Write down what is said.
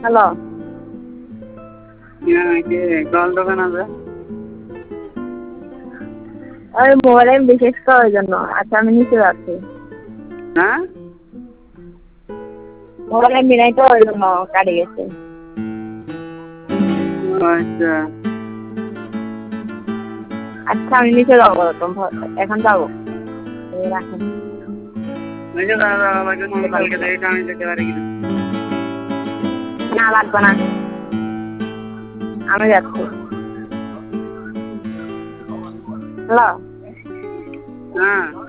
Hello call দোকান আছে ওই মোবাইলে বিশেষ করার জন্য। আচ্ছা আমি নিচে যাচ্ছি। হ্যাঁ মোবাইলে মিলাই তো ওই জন্য কাটে গেছে। আচ্ছা আচ্ছা আমি নিচে যাবো, এখন যাবো, রাখেন। কালকে দেখে আমি যেতে পারি কিনা। না লাগবে না, আমি যাচ্ছি। হ্যালো হ্যাঁ